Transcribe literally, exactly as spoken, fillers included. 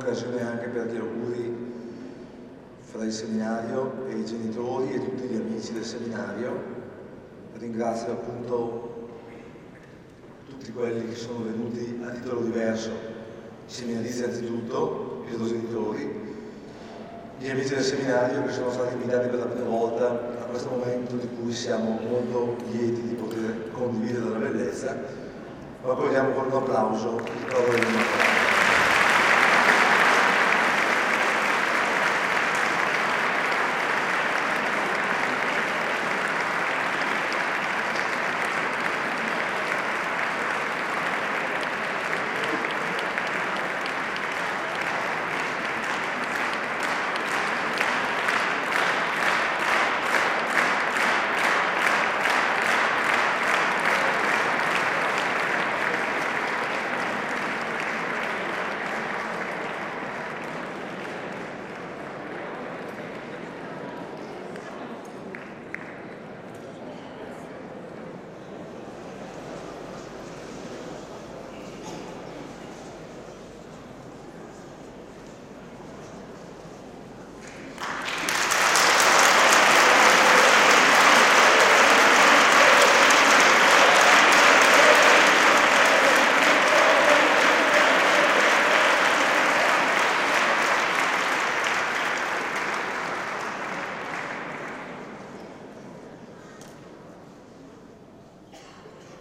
un'occasione anche per gli auguri fra il seminario e i genitori e tutti gli amici del seminario. Ringrazio appunto tutti quelli che sono venuti a titolo diverso, i seminaristi anzitutto, i loro genitori, gli amici del seminario che sono stati invitati per la prima volta a questo momento di cui siamo molto lieti di poter condividere la bellezza. Lo accogliamo con un applauso.